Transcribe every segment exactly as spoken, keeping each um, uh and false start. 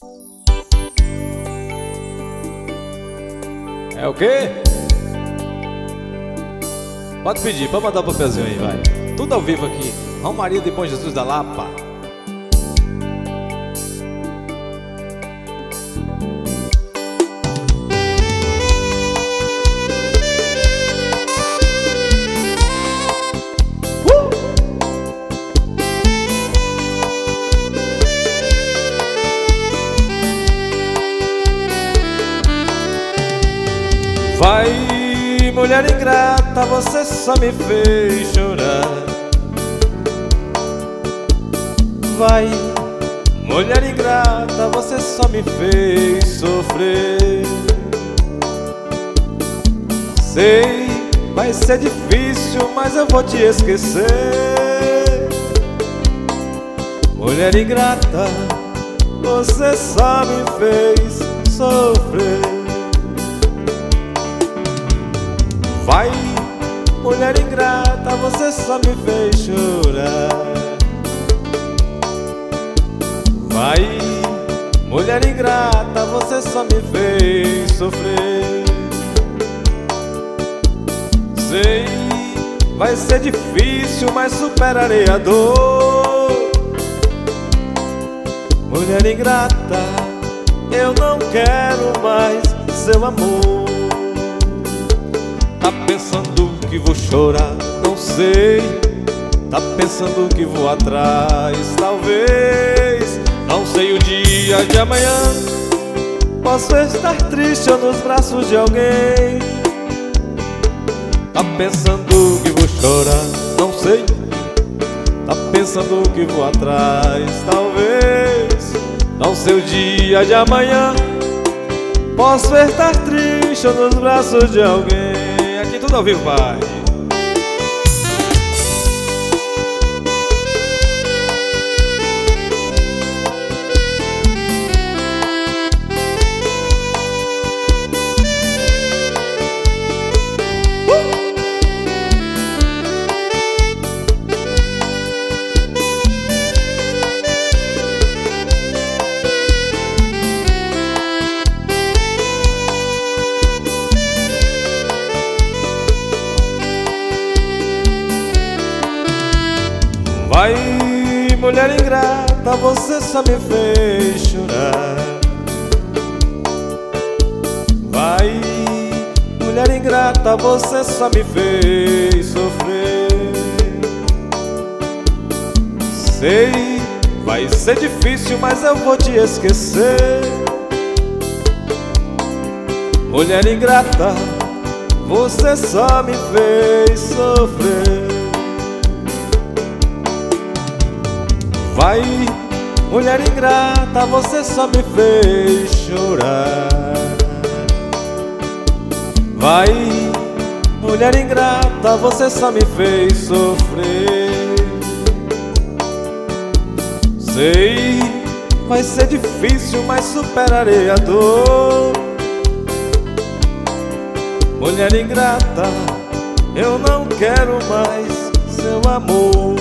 É o quê? Pode pedir, pode mandar o papelzinho aí, vai. Tudo ao vivo aqui. Romaria de Bom Jesus da Lapa. Vai, mulher ingrata, você só me fez chorar. Vai, mulher ingrata, você só me fez sofrer. Sei, vai ser difícil, mas eu vou te esquecer. Mulher ingrata, você só me fez sofrer. Vai, mulher ingrata, você só me fez chorar. Vai, mulher ingrata, você só me fez sofrer. Sei, vai ser difícil, mas superarei a dor. Mulher ingrata, eu não quero mais seu amor. Tá pensando que vou chorar, não sei. Tá pensando que vou atrás, talvez. Não sei o dia de amanhã. Posso estar triste ou nos braços de alguém. Tá pensando que vou chorar, não sei. Tá pensando que vou atrás, talvez. Não sei o dia de amanhã. Posso estar triste ou nos braços de alguém. Aqui tudo ao vivo, vai. Vai, mulher ingrata, você só me fez chorar. Vai, mulher ingrata, você só me fez sofrer. Sei, vai ser difícil, mas eu vou te esquecer. Mulher ingrata, você só me fez sofrer. Vai, mulher ingrata, você só me fez chorar. Vai, mulher ingrata, você só me fez sofrer. Sei, vai ser difícil, mas superarei a dor. Mulher ingrata, eu não quero mais seu amor.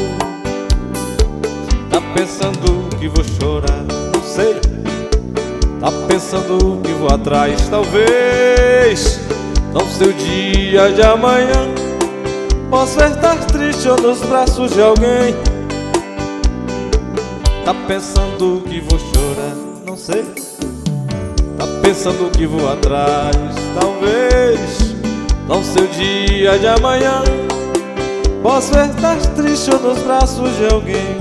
Tá pensando que vou chorar, não sei. Tá pensando que vou atrás, talvez. Não sei o dia de amanhã. Posso estar triste ou nos braços de alguém. Tá pensando que vou chorar, não sei. Tá pensando que vou atrás, talvez. Não sei o dia de amanhã. Posso estar triste ou nos braços de alguém.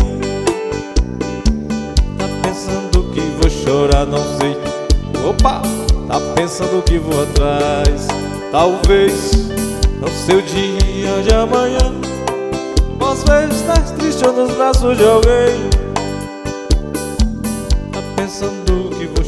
Pensando que vou chorar, não sei. Opa! Tá pensando que vou atrás, talvez. Não sei o dia de amanhã. Posso estar triste ou nos braços de alguém. Tá pensando que vou